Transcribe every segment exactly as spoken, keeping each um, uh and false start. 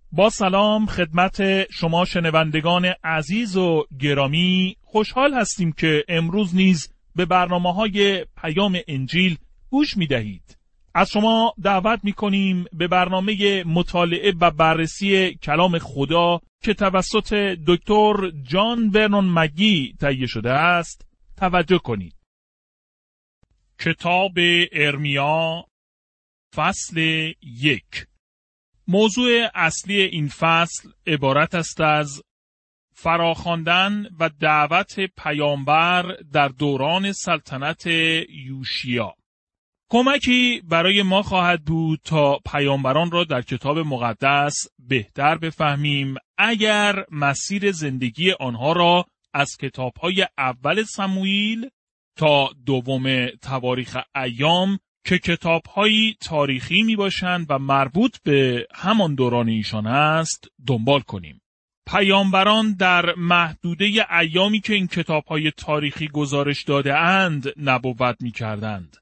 با سلام خدمت شما شنوندگان عزیز و گرامی، خوشحال هستیم که امروز نیز به برنامه‌های پیام انجیل گوش می‌دهید. از شما دعوت می‌کنیم به برنامه مطالعه و بررسی کلام خدا که توسط دکتر جان ورنون مگی تهیه شده است توجه کنید. کتاب ارمیا فصل یک. موضوع اصلی این فصل عبارت است از فراخواندن و دعوت پیامبر در دوران سلطنت یوشیا. کمکی برای ما خواهد بود تا پیامبران را در کتاب مقدس بهتر بفهمیم اگر مسیر زندگی آنها را از کتاب‌های اول سموئیل تا دوم تواریخ ایام که کتاب‌های تاریخی میباشند و مربوط به همان دوران ایشان است دنبال کنیم. پیامبران در محدوده ایامی که این کتاب‌های تاریخی گزارش داده اند نبوت می‌کردند.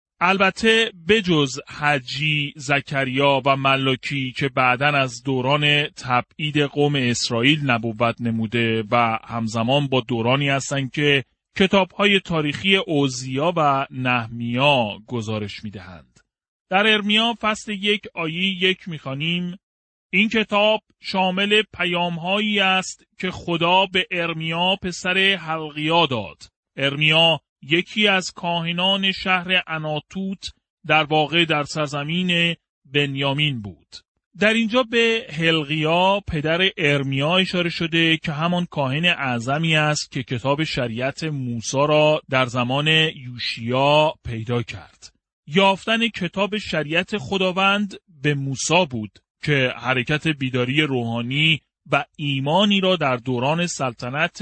البته بجز حجی، زکریا و ملاکی که بعداً از دوران تبعید قوم اسرائیل نبوت نموده و همزمان با دورانی هستند که کتاب‌های تاریخی اوزیا و نحمیا گزارش می‌دهند. در ارمیا فصل یک آیه یک می‌خوانیم: این کتاب شامل پیام‌هایی است که خدا به ارمیا پسر حلقیا داد. ارمیا یکی از کاهنان شهر عناتوت در واقع در سرزمین بنیامین بود. در اینجا به حلقیا پدر ارمیا اشاره شده که همان کاهن اعظمی است که کتاب شریعت موسی را در زمان یوشیا پیدا کرد. یافتن کتاب شریعت خداوند به موسی بود که حرکت بیداری روحانی و ایمانی را در دوران سلطنت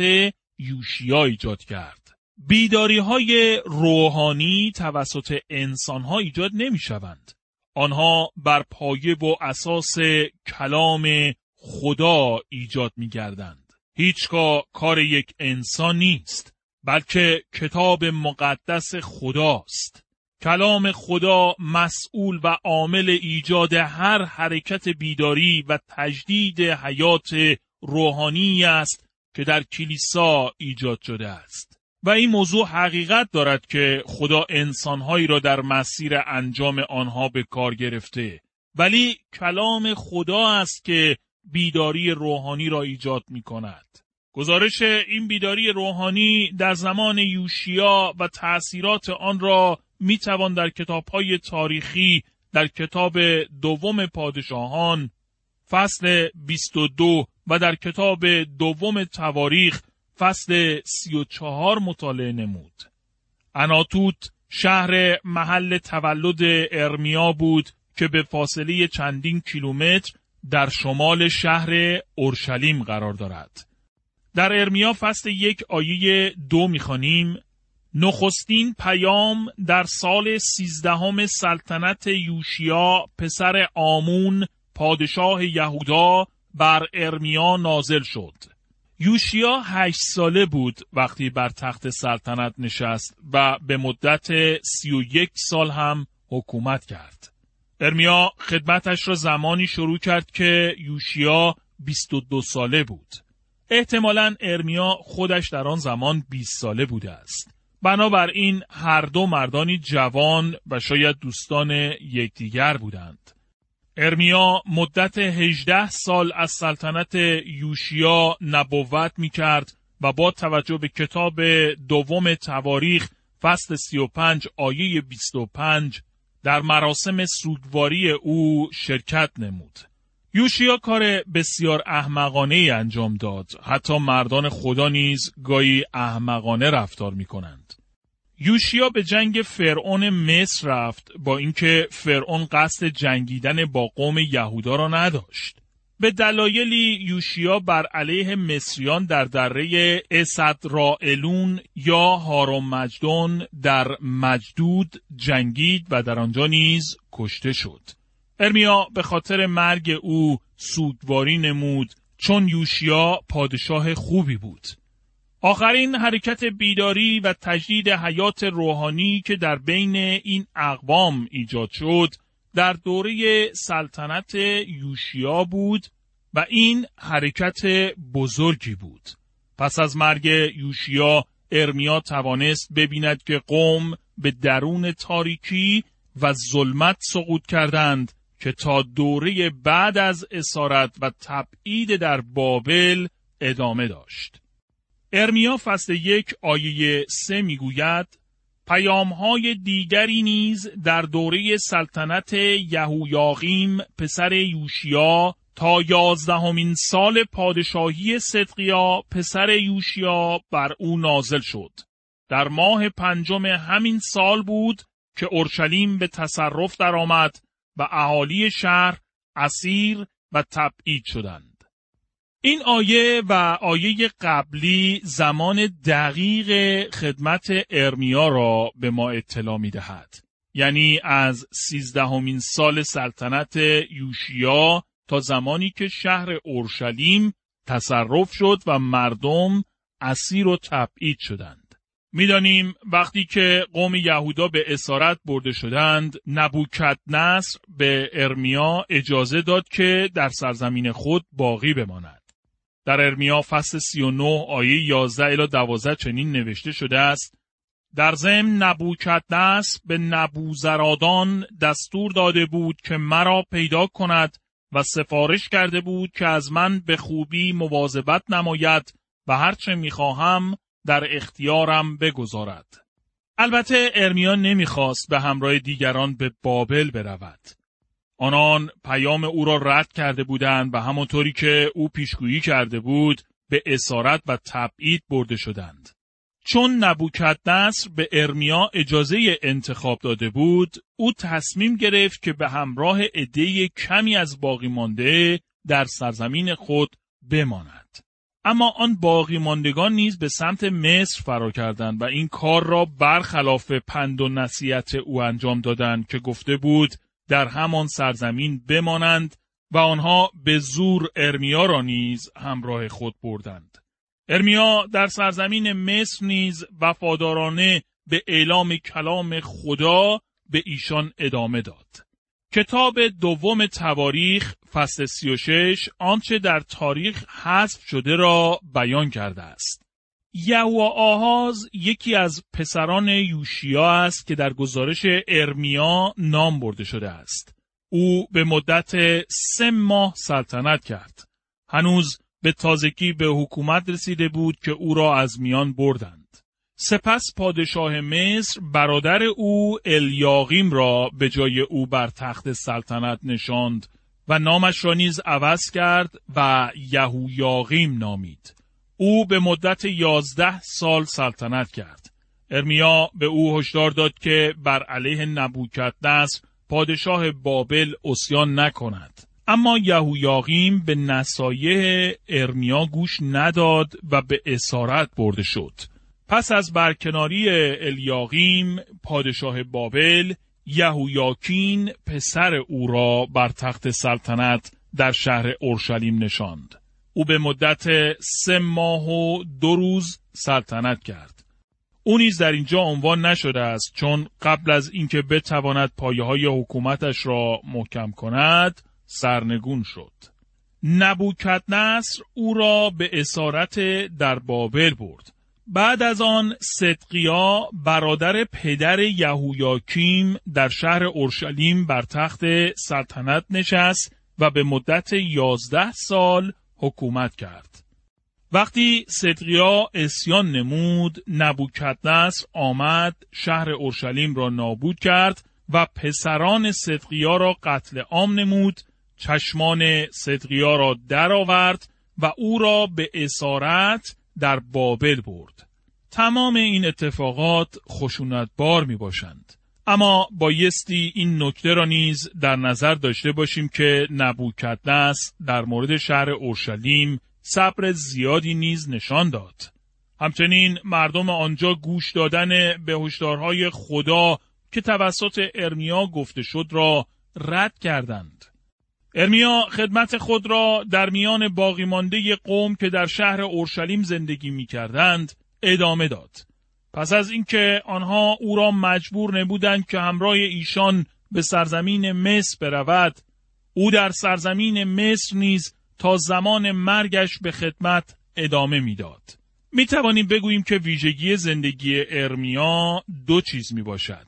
یوشیا ایجاد کرد. بیداری های روحانی توسط انسان ها ایجاد نمی شوند. آنها بر پایه و اساس کلام خدا ایجاد می گردند. هیچگاه کار یک انسان نیست، بلکه کتاب مقدس خداست. کلام خدا مسئول و عامل ایجاد هر حرکت بیداری و تجدید حیات روحانی است که در کلیسا ایجاد شده است. و این موضوع حقیقت دارد که خدا انسانهایی را در مسیر انجام آنها به کار گرفته، ولی کلام خدا است که بیداری روحانی را ایجاد می کند. گزارش این بیداری روحانی در زمان یوشیا و تأثیرات آن را می توان در کتاب‌های تاریخی در کتاب دوم پادشاهان فصل بیست و دو و در کتاب دوم تواریخ فصل سی و چهار مطالعه نمود. عناتوت شهر محل تولد ارمیا بود که به فاصله چندین کیلومتر در شمال شهر اورشلیم قرار دارد. در ارمیا فصل یک آیه دو می‌خوانیم: نخستین پیام در سال سیزدهم سلطنت یوشیا پسر آمون پادشاه یهودا بر ارمیا نازل شد. یوشیا هشت ساله بود وقتی بر تخت سلطنت نشست و به مدت سی و یک سال هم حکومت کرد. ارمیا خدمتش را زمانی شروع کرد که یوشیا بیست و دو ساله بود. احتمالاً ارمیا خودش در آن زمان بیست ساله بوده است. بنابراین هر دو مردانی جوان و شاید دوستان یکدیگر بودند. ارمیا مدت هجده سال از سلطنت یوشیا نبوت می کرد و با توجه به کتاب دوم تواریخ فصل سی و پنج آیه بیست و پنج در مراسم سوگواری او شرکت نمود. یوشیا کار بسیار احمقانه ای انجام داد. حتی مردان خدا نیز گاهی احمقانه رفتار می کنند. یوشیا به جنگ فرعون مصر رفت با اینکه فرعون قصد جنگیدن با قوم یهودا را نداشت. به دلایلی یوشیا بر علیه مصریان در دره اسدرائیلون یا هارون در مجدود جنگید و در آنجا نیز کشته شد. ارمیا به خاطر مرگ او سوگواری نمود چون یوشیا پادشاه خوبی بود. آخرین حرکت بیداری و تجدید حیات روحانی که در بین این اقوام ایجاد شد در دوره سلطنت یوشیا بود و این حرکت بزرگی بود. پس از مرگ یوشیا، ارمیا توانست ببیند که قوم به درون تاریکی و ظلمت سقوط کردند که تا دوره بعد از اسارت و تبعید در بابل ادامه داشت. ارمیا فصل یک آیه سه میگوید: پیام‌های دیگری نیز در دوره سلطنت یهویاقیم پسر یوشیا تا یازدهمین سال پادشاهی صدقیا پسر یوشیا بر او نازل شد. در ماه پنجم همین سال بود که اورشلیم به تصرف درآمد و اهالی شهر اسیر و تبعید شدند. این آیه و آیه قبلی زمان دقیق خدمت ارمیا را به ما اطلاع می دهد. یعنی از سیزدهمین سال سلطنت یوشیا تا زمانی که شهر اورشلیم تصرف شد و مردم اسیر و تبعید شدند. می‌دانیم وقتی که قوم یهودا به اسارت برده شدند، نبوکدنصر به ارمیا اجازه داد که در سرزمین خود باقی بماند. در ارمیا فصل سی و نه آیه یازده الی دوازده چنین نوشته شده است: در ضمن نبوکدنصر به نبوزرادان دستور داده بود که مرا پیدا کند و سفارش کرده بود که از من به خوبی مواظبت نماید و هرچه می‌خواهم در اختیارم بگذارد. البته ارمیا نمیخواست به همراه دیگران به بابل برود. آنان پیام او را رد کرده بودند و همانطوری که او پیشگویی کرده بود به اسارت و تبعید برده شدند. چون نبوکدنصر به ارمیا اجازه انتخاب داده بود، او تصمیم گرفت که به همراه عده کمی از باقی مانده در سرزمین خود بماند. اما آن باقی ماندگان نیز به سمت مصر فرار کردند و این کار را برخلاف پند و نصیحت او انجام دادند که گفته بود در همان سرزمین بمانند و آنها به زور ارمیا را نیز همراه خود بردند. ارمیا در سرزمین مصر نیز وفادارانه به اعلام کلام خدا به ایشان ادامه داد. کتاب دوم تواریخ فصل سی و شش آنچه در تاریخ حذف شده را بیان کرده است. یهوآهاز یکی از پسران یوشیا است که در گزارش ارمیا نام برده شده است. او به مدت سه ماه سلطنت کرد. هنوز به تازگی به حکومت رسیده بود که او را از میان بردند. سپس پادشاه مصر برادر او الیاقیم را به جای او بر تخت سلطنت نشاند و نامش را نیز عوض کرد و یهویاقیم نامید. او به مدت یازده سال سلطنت کرد. ارمیا به او هشدار داد که بر علیه نبوکدنصر پادشاه بابل عصیان نکند. اما یهویاقیم به نصایح ارمیا گوش نداد و به اسارت برده شد. پس از برکناری الیاقیم پادشاه بابل، یهویاکین پسر او را بر تخت سلطنت در شهر اورشلیم نشاند. او به مدت سه ماه و دو روز سلطنت کرد. او نیز در اینجا عنوان نشده است، چون قبل از اینکه بتواند پایه‌های حکومتش را محکم کند سرنگون شد. نبوکدنصر او را به اسارت در بابل برد. بعد از آن صدقیا برادر پدر یهویاکیم در شهر اورشلیم بر تخت سلطنت نشست و به مدت یازده سال حکومت کرد. وقتی صدقیا عصیان نمود، نبوکدنصر آمد شهر اورشلیم را نابود کرد و پسران صدقیا را قتل عام نمود، چشمان صدقیا را درآورد و او را به اسارت در بابل برد. تمام این اتفاقات خشونتبار می باشند. اما بایستی این نکته را نیز در نظر داشته باشیم که نبوکدنصر در مورد شهر اورشلیم صبر زیادی نیز نشان داد. همچنین مردم آنجا گوش دادن به هشدارهای خدا که توسط ارمیا گفته شد را رد کردند. ارمیا خدمت خود را در میان باقی مانده قوم که در شهر اورشلیم زندگی می کردند ادامه داد. پس از اینکه آنها او را مجبور نبودند که همراه ایشان به سرزمین مصر برود، او در سرزمین مصر نیز تا زمان مرگش به خدمت ادامه میداد. می توانیم بگوییم که ویژگی زندگی ارمیا دو چیز می باشد: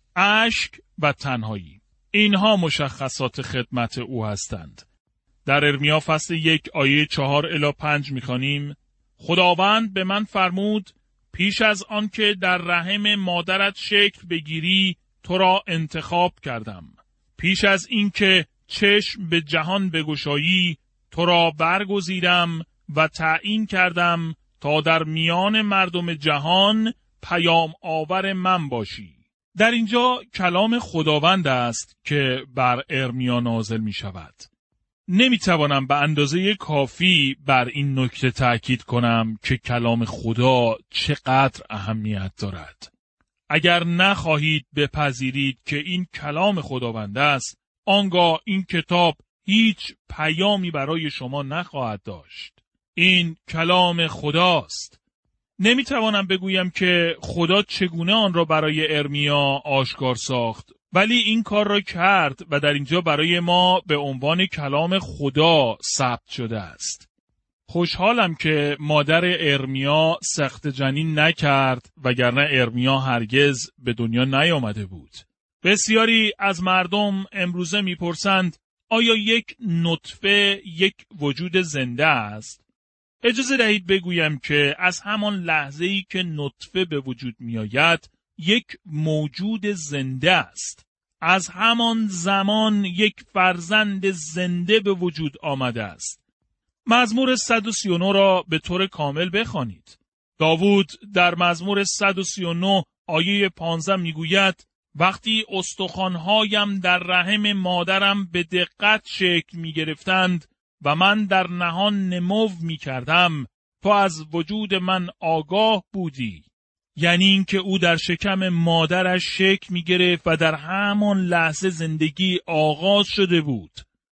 اشک و تنهایی. اینها مشخصات خدمت او هستند. در ارمیا فصل یک آیه چهار الی پنج می خوانیم: خداوند به من فرمود پیش از آن که در رحم مادرت شکل بگیری تو را انتخاب کردم. پیش از این که چشم به جهان بگشایی تو را برگزیدم و تعیین کردم تا در میان مردم جهان پیام آور من باشی. در اینجا کلام خداوند است که بر ارمیا نازل می شود. نمی توانم به اندازه کافی بر این نکته تأکید کنم که کلام خدا چقدر اهمیت دارد. اگر نخواهید بپذیرید که این کلام خداوند است، آنگاه این کتاب هیچ پیامی برای شما نخواهد داشت. این کلام خداست. نمیتوانم بگویم که خدا چگونه آن را برای ارمیا آشکار ساخت، ولی این کار را کرد و در اینجا برای ما به عنوان کلام خدا ثبت شده است. خوشحالم که مادر ارمیا سخت جنین نکرد، وگرنه ارمیا هرگز به دنیا نیامده بود. بسیاری از مردم امروزه میپرسند آیا یک نطفه یک وجود زنده است؟ اجازه دهید بگویم که از همان لحظه‌ای که نطفه به وجود میآید یک موجود زنده است. از همان زمان یک فرزند زنده به وجود آمده است. مزمور صد و سی و نه را به طور کامل بخوانید. داوود در مزمور صد و سی و نه آیه پانزده میگوید: وقتی استخوان‌هایم در رحم مادرم به دقت شکل می‌گرفتند و من در نهان نمو می‌کردم، تو از وجود من آگاه بودی. یعنی این که او در شکم مادرش شکل می‌گرفت و در همان لحظه زندگی آغاز شده بود.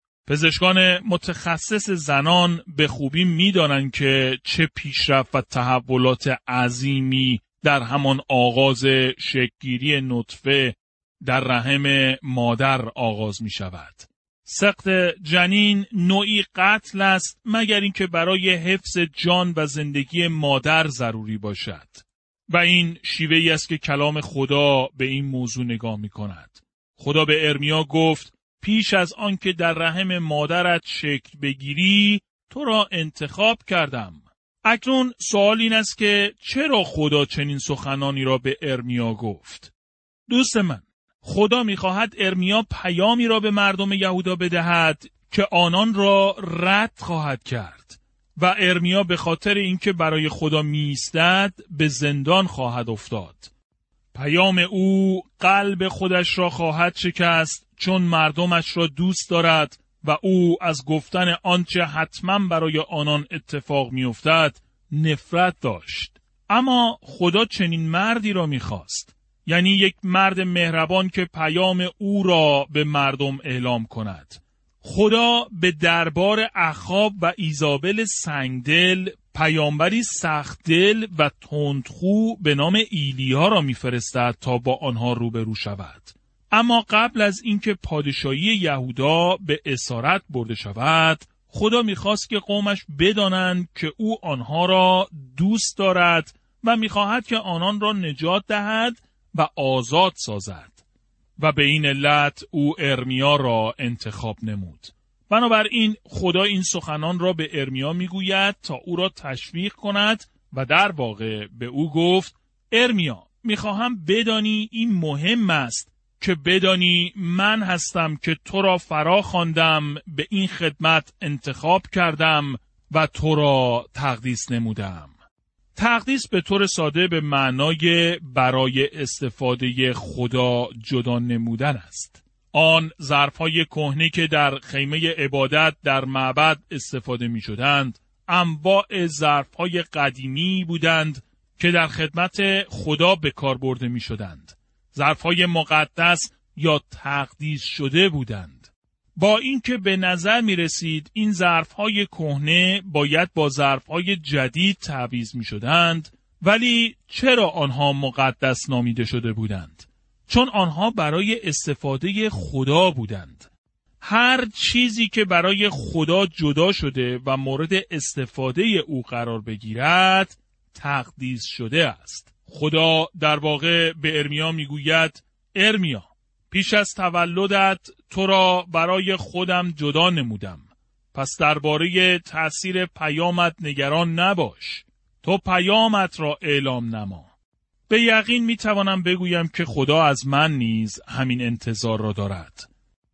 پزشکان متخصص زنان به خوبی می‌دانند که چه پیشرفت و تحولات عظیمی در همان آغاز شکل‌گیری نطفه در رحم مادر آغاز می‌شود. سقط جنین نوعی قتل است مگر اینکه برای حفظ جان و زندگی مادر ضروری باشد. و این شیوهی است که کلام خدا به این موضوع نگاه می‌کند. خدا به ارمیا گفت پیش از آن که در رحم مادرت شکل بگیری تو را انتخاب کردم. اکنون سوال این است که چرا خدا چنین سخنانی را به ارمیا گفت؟ دوست من، خدا می‌خواهد ارمیا پیامی را به مردم یهودا بدهد که آنان را رد خواهد کرد و ارمیا به خاطر اینکه برای خدا می‌ایستد به زندان خواهد افتاد. پیام او قلب خودش را خواهد شکست چون مردمش را دوست دارد و او از گفتن آنچه حتما برای آنان اتفاق می‌افتد نفرت داشت. اما خدا چنین مردی را می‌خواست، یعنی یک مرد مهربان که پیام او را به مردم اعلام کند. خدا به دربار اخاب و ایزابل سنگدل پیامبری سخت‌دل و تندخو به نام ایلیا را می‌فرستد تا با آنها روبرو شود. اما قبل از اینکه پادشاهی یهودا به اسارت برده شود، خدا می‌خواست که قومش بدانند که او آنها را دوست دارد و می‌خواهد که آنان را نجات دهد و آزاد سازد. و به این علت او ارمیا را انتخاب نمود. بنابراین خدا این سخنان را به ارمیا میگوید تا او را تشویق کند و در واقع به او گفت: ارمیا، میخواهم بدانی این مهم است که بدانی من هستم که تو را فرا خواندم، به این خدمت انتخاب کردم و تو را تقدیس نمودم. تقدیس به طور ساده به معنای برای استفاده خدا جدا نمودن است. آن ظرف‌های کهنه که در خیمه عبادت در معبد استفاده می‌شدند، انواع ظرف‌های قدیمی بودند که در خدمت خدا به کار برده می‌شدند. ظرف‌های مقدس یا تقدیس شده بودند. با اینکه به نظر می رسید این ظرف‌های کهنه باید با ظرف‌های جدید تعویض می شدند، ولی چرا آنها مقدس نامیده شده بودند؟ چون آنها برای استفاده خدا بودند. هر چیزی که برای خدا جدا شده و مورد استفاده او قرار بگیرد تقدیس شده است. خدا در واقع به ارمیا میگوید ارمیا، پیش از تولدت تو را برای خودم جدا نمودم. پس درباره تأثیر پیامت نگران نباش. تو پیامت را اعلام نما. به یقین میتوانم بگویم که خدا از من نیز همین انتظار را دارد.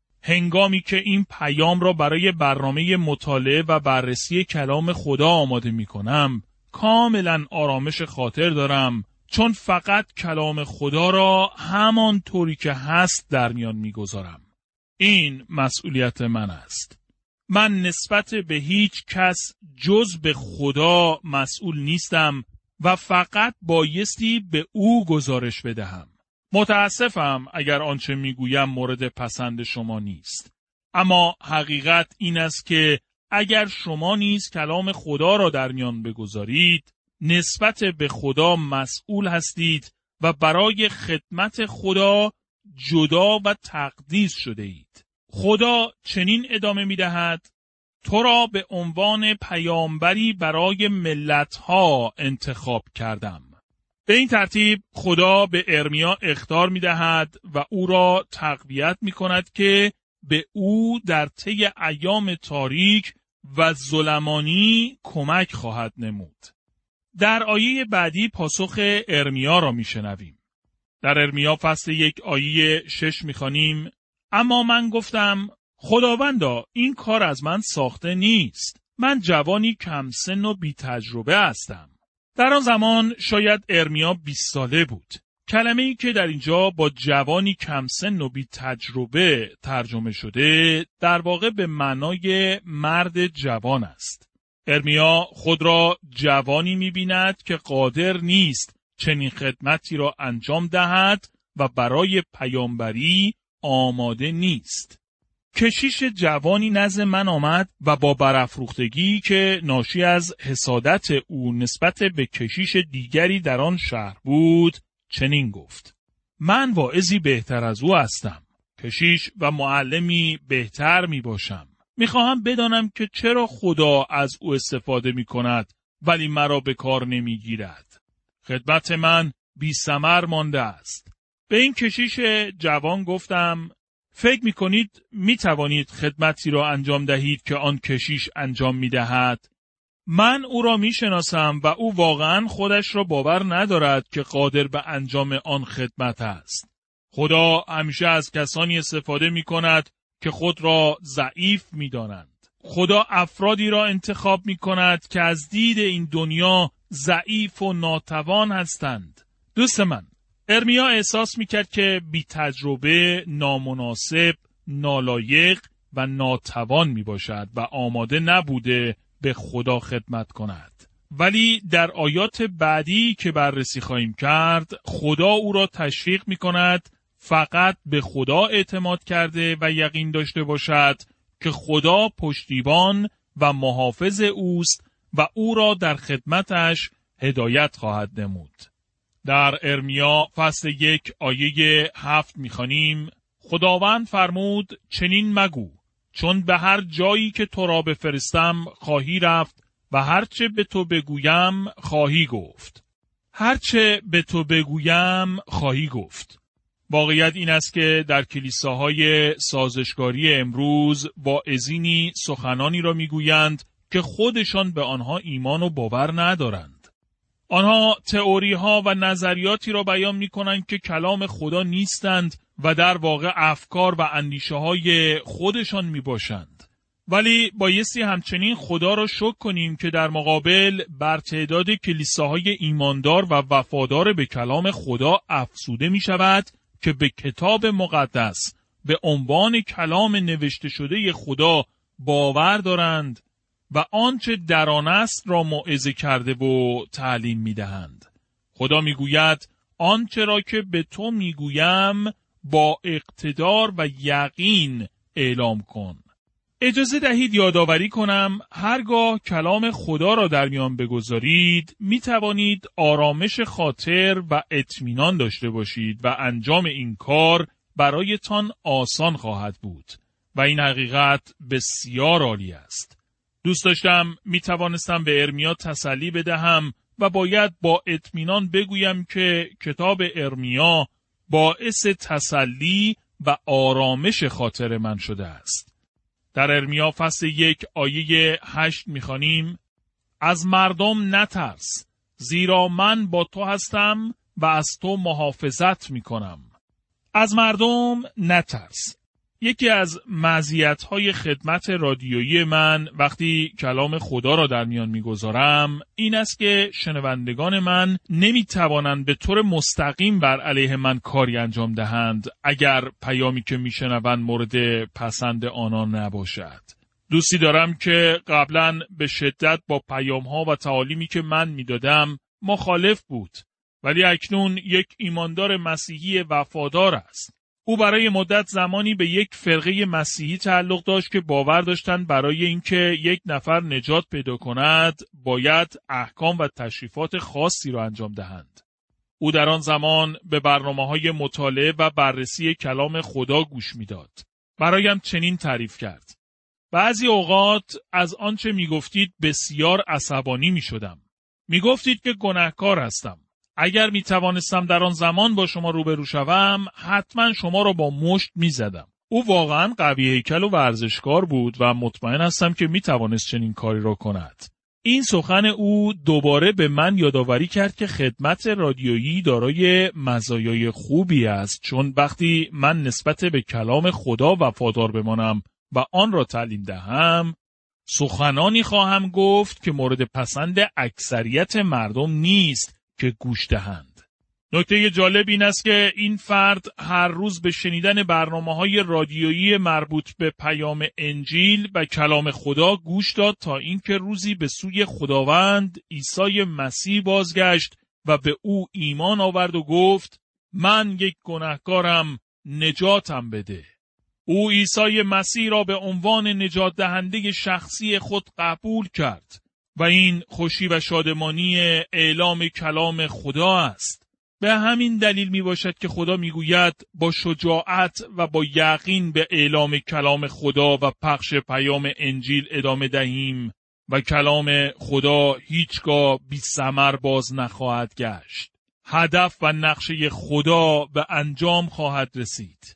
هنگامی که این پیام را برای برنامه مطالعه و بررسی کلام خدا آماده میکنم، کاملا آرامش خاطر دارم، چون فقط کلام خدا را همان طوری که هست در میان میگذارم. این مسئولیت من است. من نسبت به هیچ کس جز به خدا مسئول نیستم و فقط بایستی به او گزارش بدهم. متاسفم اگر آنچه میگویم مورد پسند شما نیست. اما حقیقت این است که اگر شما نیز کلام خدا را در میان بگذارید، نسبت به خدا مسئول هستید و برای خدمت خدا جدا و تقدیس شده اید. خدا چنین ادامه می دهد: تو را به عنوان پیامبری برای ملت‌ها انتخاب کردم. به این ترتیب خدا به ارمیا اخطار می دهد و او را تقویت می کند که به او در طی ایام تاریک و ظلمانی کمک خواهد نمود. در آیه بعدی پاسخ ارمیا را می شنویم. در ارمیا فصل یک آیه شش می خوانیم: اما من گفتم خداوندا این کار از من ساخته نیست. من جوانی کم سن و بی تجربه هستم. در آن زمان شاید ارمیا بیست ساله بود. کلمه‌ای که در اینجا با جوانی کم سن و بی تجربه ترجمه شده در واقع به معنای مرد جوان است. ارمیا خود را جوانی می‌بیند که قادر نیست چنین خدمتی را انجام دهد و برای پیامبری آماده نیست. کشیش جوانی نزد من آمد و با برافروختگی که ناشی از حسادت او نسبت به کشیش دیگری در آن شهر بود چنین گفت: من واعظی بهتر از او هستم، کشیش و معلمی بهتر می باشم. می خواهم بدانم که چرا خدا از او استفاده می کند ولی مرا به کار نمی گیرد. خدمت من بی ثمر مانده است. به این کشیش جوان گفتم: فکر می کنید می توانید خدمتی را انجام دهید که آن کشیش انجام می دهد؟ من او را می شناسم و او واقعا خودش را باور ندارد که قادر به انجام آن خدمت است. خدا همیشه از کسانی استفاده می کند که خود را ضعیف می دانند. خدا افرادی را انتخاب می کند که از دید این دنیا ضعیف و ناتوان هستند. دوست من، ارمیا احساس میکرد که بی تجربه، نامناسب، نالایق و ناتوان میباشد و آماده نبوده به خدا خدمت کند. ولی در آیات بعدی که بررسی خواهیم کرد، خدا او را تشویق میکند فقط به خدا اعتماد کرده و یقین داشته باشد که خدا پشتیبان و محافظ اوست و او را در خدمتش هدایت خواهد نمود. در ارمیا فصل یک آیه هفت می‌خوانیم: خداوند فرمود چنین مگو، چون به هر جایی که تو را بفرستم خواهی رفت و هرچه به تو بگویم خواهی گفت. هرچه به تو بگویم خواهی گفت. واقعیت این است که در کلیساهای سازشکاری امروز واعظینی سخنانی را میگویند که خودشان به آنها ایمان و باور ندارند. آنها تئوری ها و نظریاتی را بیان می کنند که کلام خدا نیستند و در واقع افکار و اندیشه های خودشان می باشند. ولی بایستی همچنین خدا را شکر کنیم که در مقابل بر تعداد کلیساهای ایماندار و وفادار به کلام خدا افزوده می شود که به کتاب مقدس به عنوان کلام نوشته شده خدا باور دارند و آنچه در آن است را موعظه کرده و تعلیم می‌دهند. خدا می‌گوید آنچه را که به تو می‌گویم با اقتدار و یقین اعلام کن. اجازه دهید یادآوری کنم هرگاه کلام خدا را در میان بگذارید می‌توانید آرامش خاطر و اطمینان داشته باشید و انجام این کار برایتان آسان خواهد بود. و این حقیقت بسیار عالی است. دوست داشتم می توانستم به ارمیا تسلی بدهم و باید با اطمینان بگویم که کتاب ارمیا باعث تسلی و آرامش خاطر من شده است. در ارمیا فصل یک آیه هشت می‌خوانیم: از مردم نترس، زیرا من با تو هستم و از تو محافظت می‌کنم. از مردم نترس. یکی از مزیت‌های خدمت رادیویی من وقتی کلام خدا را در میان می‌گذارم این است که شنوندگان من نمی‌توانند به طور مستقیم بر علیه من کاری انجام دهند اگر پیامی که می‌شنوند مورد پسند آنان نباشد. دوستی دارم که قبلاً به شدت با پیام‌ها و تعالیمی که من می‌دادم مخالف بود، ولی اکنون یک ایماندار مسیحی وفادار است. او برای مدت زمانی به یک فرقه مسیحی تعلق داشت که باور داشتند برای اینکه یک نفر نجات پیدا کند باید احکام و تشریفات خاصی را انجام دهند. او در آن زمان به برنامه‌های مطالعه و بررسی کلام خدا گوش می‌داد. برایم چنین تعریف کرد: بعضی اوقات از آنچه می‌گفتید بسیار عصبانی می‌شدم. می‌گفتید که گناهکار هستم. اگر می توانستم در آن زمان با شما روبرو شوم، حتما شما را با مشت می زدم. او واقعا قوی هیکل و ورزشکار بود و مطمئن هستم که می توانست چنین کاری را کند. این سخن او دوباره به من یادآوری کرد که خدمت رادیویی دارای مزایای خوبی است، چون وقتی من نسبت به کلام خدا وفادار بمانم و آن را تعلیم دهم، سخنانی خواهم گفت که مورد پسند اکثریت مردم نیست که گوش دهند. نکته جالب این است که این فرد هر روز به شنیدن برنامه‌های رادیویی مربوط به پیام انجیل و کلام خدا گوش داد تا اینکه روزی به سوی خداوند عیسی مسیح بازگشت و به او ایمان آورد و گفت: من یک گناهکارم، نجاتم بده. او عیسی مسیح را به عنوان نجات دهنده شخصی خود قبول کرد و این خوشی و شادمانی اعلام کلام خدا است. به همین دلیل می باشد که خدا می گوید با شجاعت و با یقین به اعلام کلام خدا و پخش پیام انجیل ادامه دهیم و کلام خدا هیچگاه بی ثمر باز نخواهد گشت. هدف و نقشه خدا به انجام خواهد رسید.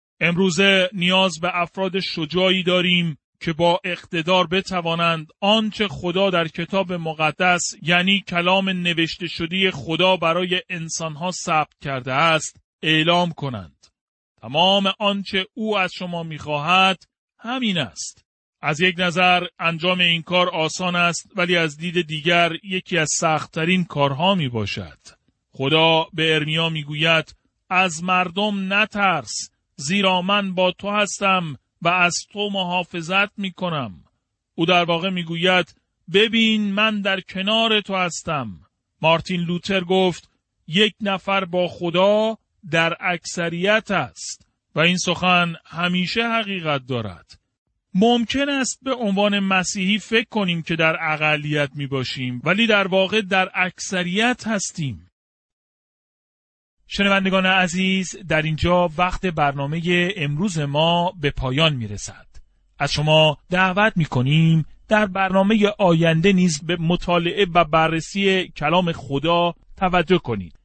امروزه نیاز به افراد شجاعی داریم که با اقتدار بتوانند آنچه خدا در کتاب مقدس یعنی کلام نوشته شده خدا برای انسانها ثبت کرده است اعلام کنند. تمام آنچه او از شما می‌خواهد همین است. از یک نظر انجام این کار آسان است، ولی از دید دیگر یکی از سخت‌ترین کارها میباشد. خدا به ارمیا میگوید: از مردم نترس، زیرا من با تو هستم و از تو محافظت می کنم. او در واقع می گوید: ببین من در کنار تو هستم. مارتین لوتر گفت: یک نفر با خدا در اکثریت است و این سخن همیشه حقیقت دارد. ممکن است به عنوان مسیحی فکر کنیم که در اقلیت می باشیم، ولی در واقع در اکثریت هستیم. شنوندگان عزیز، در اینجا وقت برنامه امروز ما به پایان می رسد. از شما دعوت می کنیم در برنامه آینده نیز به مطالعه و بررسی کلام خدا توجه کنید.